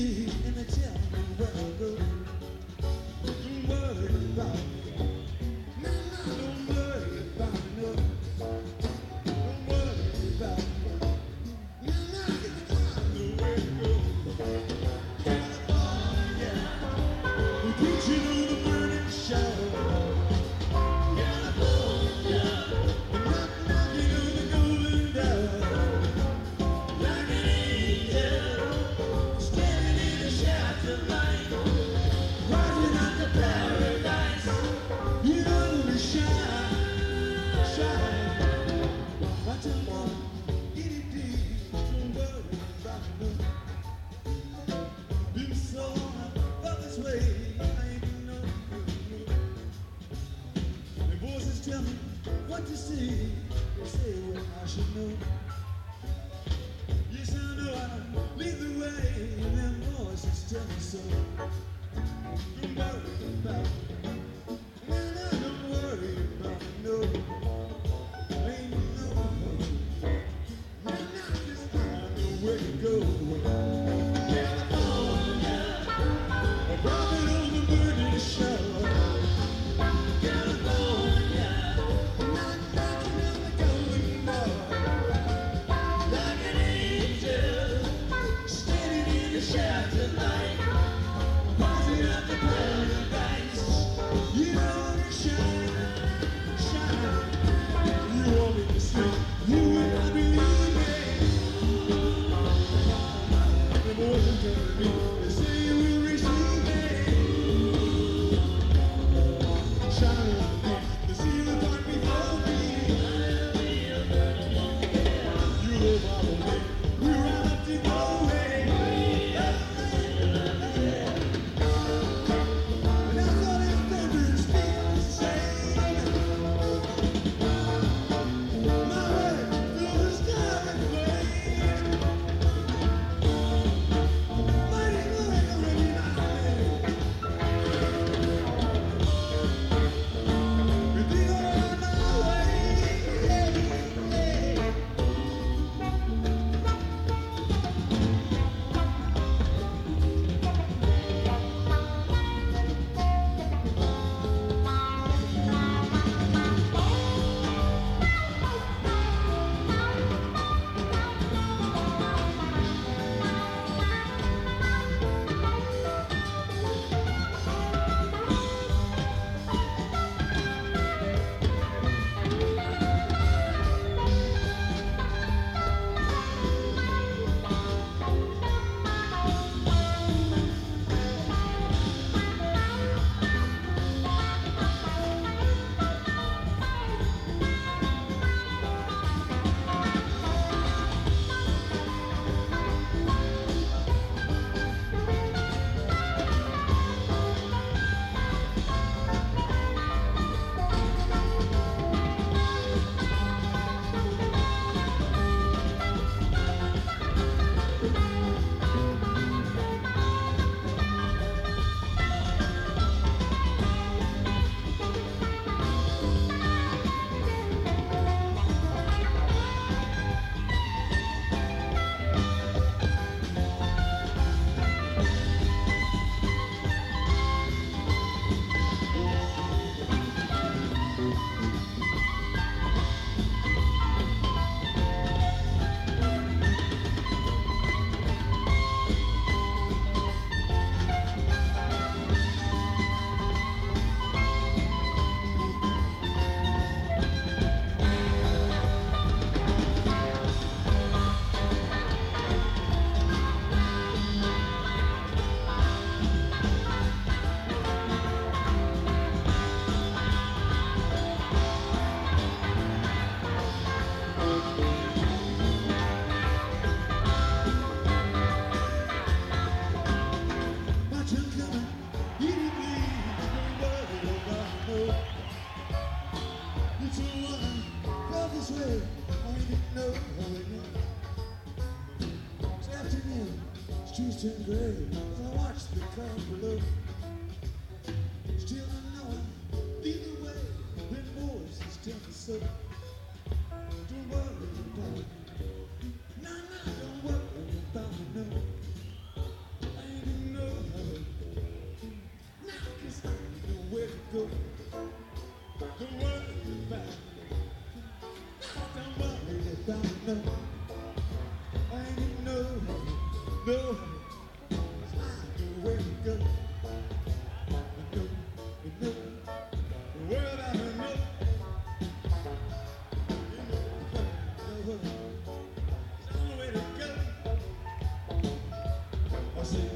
see and they tell me where to go. Don't worry about it. No, no, don't worry about it. No. Don't worry about it. No, no, I know where to go. California, we're preaching on the burning shore. California, we're knocking on the golden door. Like an angel, standing in the shadow of light, rising up to paradise. You know to shine, shine. Watch it go, get it deep. Don't worry about it. Been so long, felt this way. I ain't know. The voices tell me what to see. They say what I should know. Yes, I know I lead the way. Them voices tell me so. Don't worry about it. No, no, don't worry about it. No, ain't no. No, no, 'cause I know where to go. California, rocking on the burning shore. California, knocking on the golden door. Like an angel, standing in the shadow of light, rising up to paradise. You want to shine, shine. You want me to sleep, you will not believe me. The boys are telling me, they say you will receive me. Shine on me, they see the part before me. You will follow me, we're right up to go away. And I thought if thunder speaks the same, my way through the sky and flame. Mighty good, gonna be my name. If you go on my way, watch 'em coming, eat it, please. Don't worry about it, no. You two women felt this way, I didn't know. It's afternoon, streets turn gray as I watch the crowd below. Still unknowing, either way, them voices tell me so. Don't worry about it. No, no, don't worry about it, no. I ain't I say